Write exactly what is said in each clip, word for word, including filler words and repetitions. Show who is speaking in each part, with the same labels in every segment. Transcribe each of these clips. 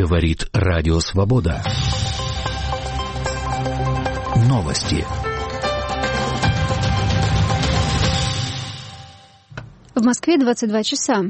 Speaker 1: Говорит Радио Свобода. Новости.
Speaker 2: В Москве двадцать два часа.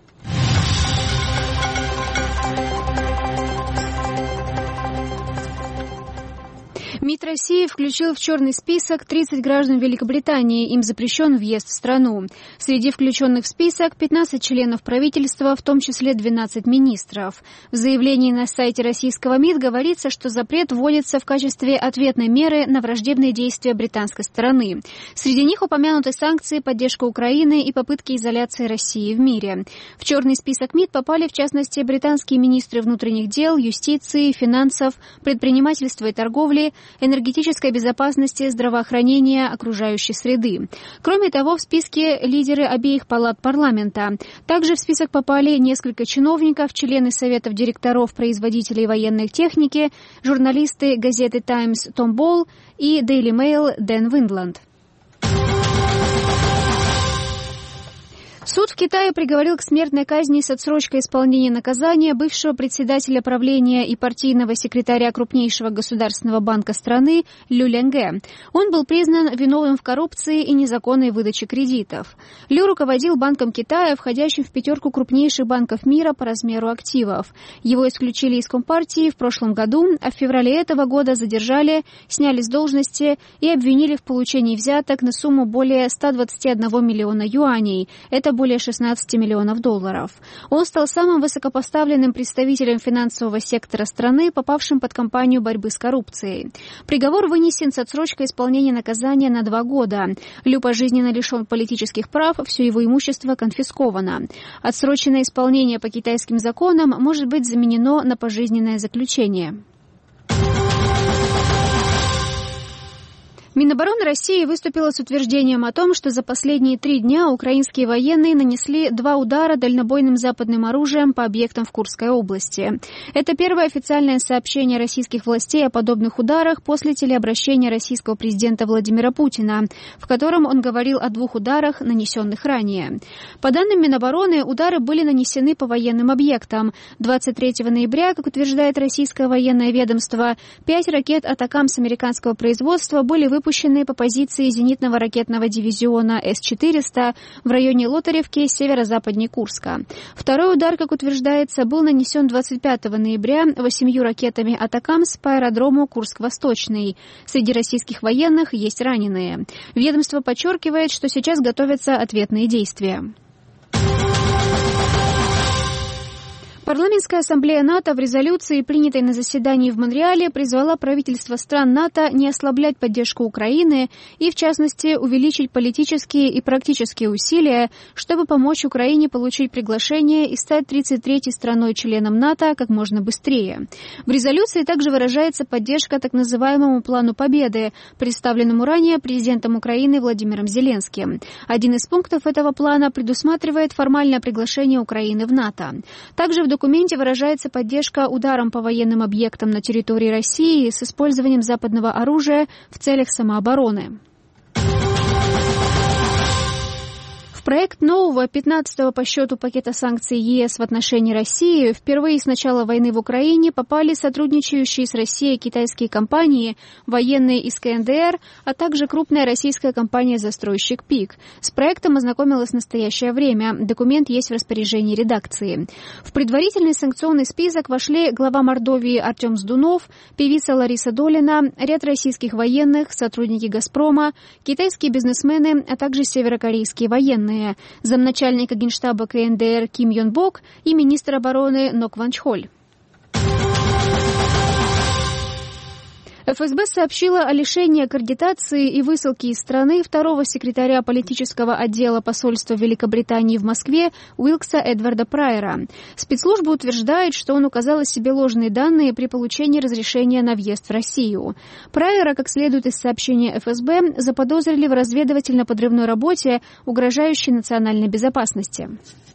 Speaker 2: МИД России включил в черный список тридцать граждан Великобритании. Им запрещен въезд в страну. Среди включенных в список пятнадцать членов правительства, в том числе двенадцать министров. В заявлении на сайте российского МИД говорится, что запрет вводится в качестве ответной меры на враждебные действия британской стороны. Среди них упомянуты санкции, поддержка Украины и попытки изоляции России в мире. В черный список МИД попали, в частности, британские министры внутренних дел, юстиции, финансов, предпринимательства и торговли, энергетической безопасности, здравоохранения, окружающей среды. Кроме того, в списке лидеры обеих палат парламента. Также в список попали несколько чиновников, члены советов директоров производителей военной техники, журналисты газеты «Таймс» Том Болл и «Дейли Мэйл» Дэн Виндланд. Суд в Китае приговорил к смертной казни с отсрочкой исполнения наказания бывшего председателя правления и партийного секретаря крупнейшего государственного банка страны Лю Ленге. Он был признан виновным в коррупции и незаконной выдаче кредитов. Лю руководил Банком Китая, входящим в пятерку крупнейших банков мира по размеру активов. Его исключили из Компартии в прошлом году, а в феврале этого года задержали, сняли с должности и обвинили в получении взяток на сумму более ста двадцати одного миллиона юаней. Это более шестнадцати миллионов долларов. Он стал самым высокопоставленным представителем финансового сектора страны, попавшим под кампанию борьбы с коррупцией. Приговор вынесен с отсрочкой исполнения наказания на два года. Лю пожизненно лишен политических прав, все его имущество конфисковано. Отсроченное исполнение по китайским законам может быть заменено на пожизненное заключение. Минобороны России выступила с утверждением о том, что за последние три дня украинские военные нанесли два удара дальнобойным западным оружием по объектам в Курской области. Это первое официальное сообщение российских властей о подобных ударах после телеобращения российского президента Владимира Путина, в котором он говорил о двух ударах, нанесенных ранее. По данным Минобороны, удары были нанесены по военным объектам. двадцать третьего ноября, как утверждает российское военное ведомство, пять ракет «Атакамс» американского производства были выпущены выпущенные по позиции зенитного ракетного дивизиона С четыреста в районе Лотаревки, северо-западнее Курска. Второй удар, как утверждается, был нанесен двадцать пятого ноября восемью ракетами «Атакамс» по аэродрому Курск-Восточный. Среди российских военных есть раненые. Ведомство подчеркивает, что сейчас готовятся ответные действия. Парламентская ассамблея НАТО в резолюции, принятой на заседании в Монреале, призвала правительства стран НАТО не ослаблять поддержку Украины и, в частности, увеличить политические и практические усилия, чтобы помочь Украине получить приглашение и стать тридцать третьей страной-членом НАТО как можно быстрее. В резолюции также выражается поддержка так называемому «Плану Победы», представленному ранее президентом Украины Владимиром Зеленским. Один из пунктов этого плана предусматривает формальное приглашение Украины в НАТО. Также в В документе выражается поддержка ударам по военным объектам на территории России с использованием западного оружия в целях самообороны. В проект нового пятнадцатого по счету пакета санкций ЕС в отношении России впервые с начала войны в Украине попали сотрудничающие с Россией китайские компании, военные из ка эн дэ эр, а также крупная российская компания-застройщик ПИК. С проектом ознакомилась в настоящее время. Документ есть в распоряжении редакции. В предварительный санкционный список вошли глава Мордовии Артем Сдунов, певица Лариса Долина, ряд российских военных, сотрудники «Газпрома», китайские бизнесмены, а также северокорейские военные, замначальника генштаба ка эн дэ эр Ким Йон Бок и министр обороны Нок Ван Чхоль. эф эс бэ сообщила о лишении аккредитации и высылке из страны второго секретаря политического отдела посольства Великобритании в Москве Уилкса Эдварда Прайера. Спецслужба утверждает, что он указал о себе ложные данные при получении разрешения на въезд в Россию. Прайера, как следует из сообщения эф эс бэ, заподозрили в разведывательно-подрывной работе, угрожающей национальной безопасности.